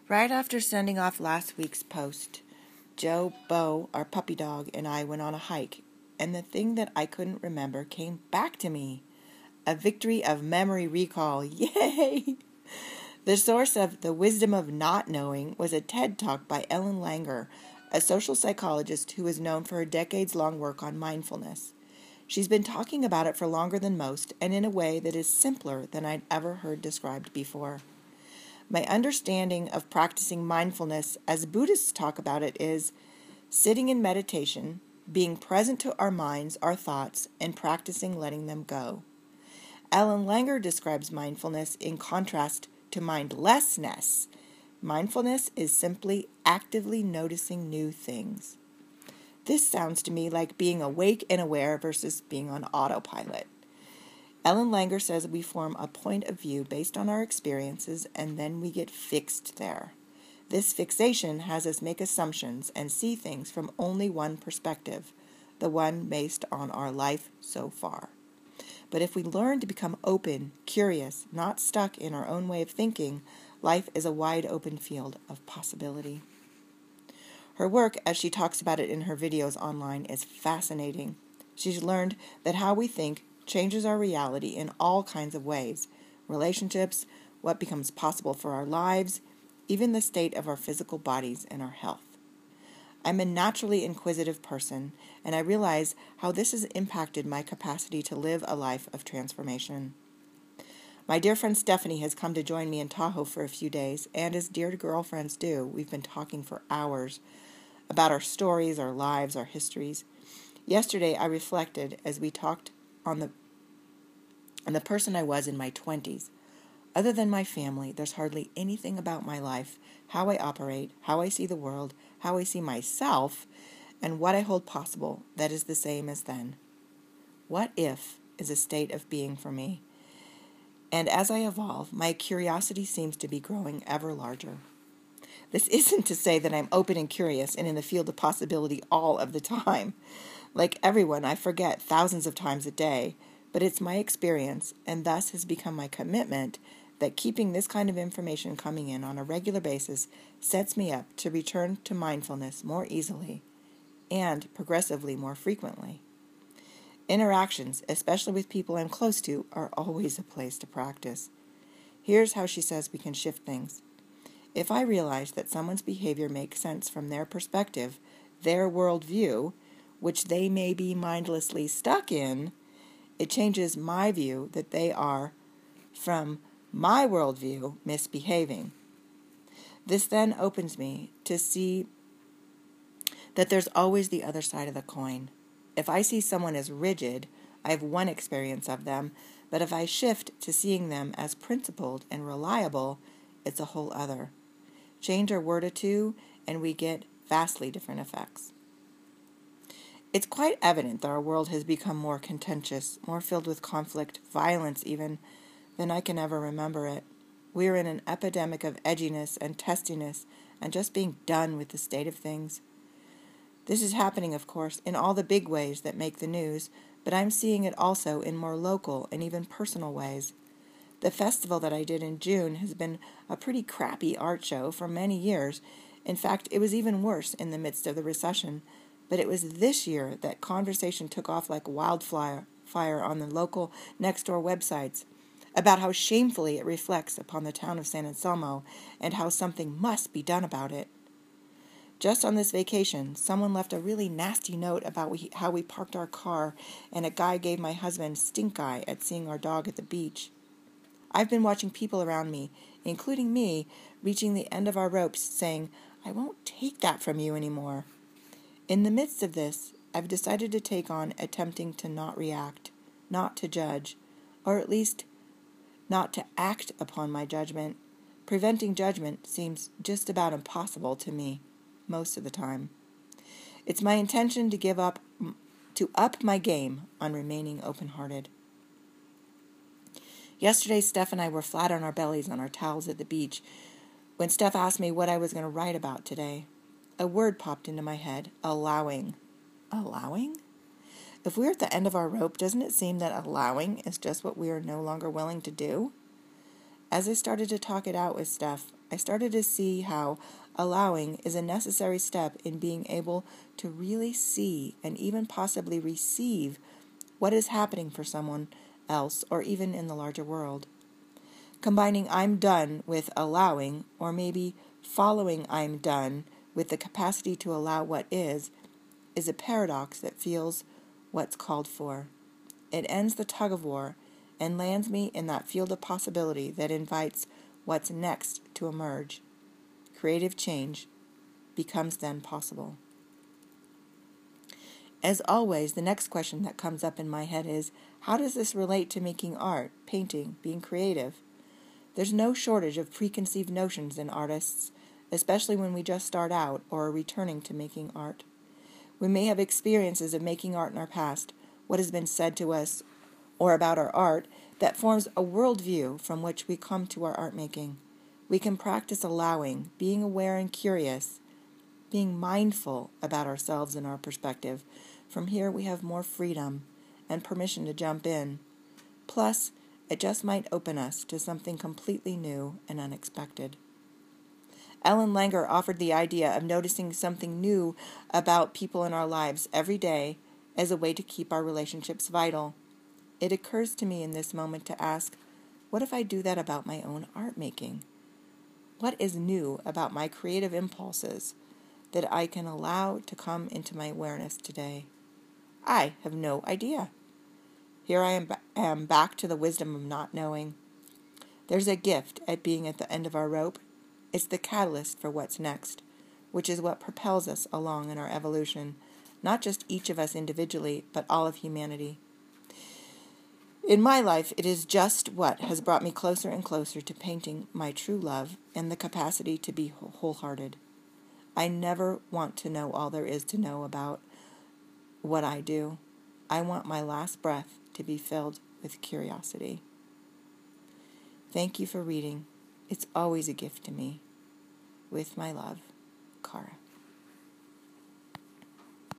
Right after sending off last week's post, Joe, Bo, our puppy dog, and I went on a hike, and the thing that I couldn't remember came back to me. A victory of memory recall. Yay! The source of The Wisdom of Not Knowing was a TED Talk by Ellen Langer, a social psychologist who is known for her decades-long work on mindfulness. She's been talking about it for longer than most, and in a way that is simpler than I'd ever heard described before. My understanding of practicing mindfulness, as Buddhists talk about it, is sitting in meditation, being present to our minds, our thoughts, and practicing letting them go. Ellen Langer describes mindfulness in contrast to mindlessness. Mindfulness is simply actively noticing new things. This sounds to me like being awake and aware versus being on autopilot. Ellen Langer says we form a point of view based on our experiences, and then we get fixed there. This fixation has us make assumptions and see things from only one perspective, the one based on our life so far. But if we learn to become open, curious, not stuck in our own way of thinking, life is a wide open field of possibility. Her work, as she talks about it in her videos online, is fascinating. She's learned that how we think changes our reality in all kinds of ways: relationships, what becomes possible for our lives, even the state of our physical bodies and our health. I'm a naturally inquisitive person, and I realize how this has impacted my capacity to live a life of transformation. My dear friend Stephanie has come to join me in Tahoe for a few days, and as dear girlfriends do, we've been talking for hours about our stories, our lives, our histories. Yesterday, I reflected as we talked on the person I was in my 20s. Other than my family, there's hardly anything about my life, how I operate, how I see the world, how I see myself, and what I hold possible that is the same as then. What if is a state of being for me. And as I evolve, my curiosity seems to be growing ever larger. This isn't to say that I'm open and curious and in the field of possibility all of the time. Like everyone, I forget thousands of times a day, but it's my experience, and thus has become my commitment, that keeping this kind of information coming in on a regular basis sets me up to return to mindfulness more easily and progressively more frequently. Interactions, especially with people I'm close to, are always a place to practice. Here's how she says we can shift things. If I realize that someone's behavior makes sense from their perspective, their worldview, which they may be mindlessly stuck in, it changes my view that they are, from my worldview, misbehaving. This then opens me to see that there's always the other side of the coin. If I see someone as rigid, I have one experience of them, but if I shift to seeing them as principled and reliable, it's a whole other. Change a word or two, and we get vastly different effects. It's quite evident that our world has become more contentious, more filled with conflict, violence even, than I can ever remember it. We are in an epidemic of edginess and testiness and just being done with the state of things. This is happening, of course, in all the big ways that make the news, but I'm seeing it also in more local and even personal ways. The festival that I did in June has been a pretty crappy art show for many years. In fact, it was even worse in the midst of the recession. But it was this year that conversation took off like wildfire on the local next-door websites about how shamefully it reflects upon the town of San Anselmo and how something must be done about it. Just on this vacation, someone left a really nasty note about how we parked our car, and a guy gave my husband stink eye at seeing our dog at the beach. I've been watching people around me, including me, reaching the end of our ropes, saying, "I won't take that from you anymore." In the midst of this, I've decided to take on attempting to not react, not to judge, or at least not to act upon my judgment. Preventing judgment seems just about impossible to me most of the time. It's my intention to up my game on remaining open-hearted. Yesterday, Steph and I were flat on our bellies on our towels at the beach when Steph asked me what I was going to write about today. A word popped into my head: allowing. Allowing? If we're at the end of our rope, doesn't it seem that allowing is just what we are no longer willing to do? As I started to talk it out with Steph, I started to see how allowing is a necessary step in being able to really see and even possibly receive what is happening for someone else or even in the larger world. Combining I'm done with allowing, or maybe following I'm done with the capacity to allow what is a paradox that feels what's called for. It ends the tug-of-war and lands me in that field of possibility that invites what's next to emerge. Creative change becomes then possible. As always, the next question that comes up in my head is, how does this relate to making art, painting, being creative? There's no shortage of preconceived notions in artists, especially when we just start out or are returning to making art. We may have experiences of making art in our past, what has been said to us or about our art that forms a worldview from which we come to our art making. We can practice allowing, being aware and curious, being mindful about ourselves and our perspective. From here we have more freedom and permission to jump in. Plus, it just might open us to something completely new and unexpected. Ellen Langer offered the idea of noticing something new about people in our lives every day as a way to keep our relationships vital. It occurs to me in this moment to ask, what if I do that about my own art making? What is new about my creative impulses that I can allow to come into my awareness today? I have no idea. Here I am back to the wisdom of not knowing. There's a gift at being at the end of our rope. It's the catalyst for what's next, which is what propels us along in our evolution, not just each of us individually, but all of humanity. In my life, it is just what has brought me closer and closer to painting my true love and the capacity to be wholehearted. I never want to know all there is to know about what I do. I want my last breath to be filled with curiosity. Thank you for reading. It's always a gift to me. With my love, Cara.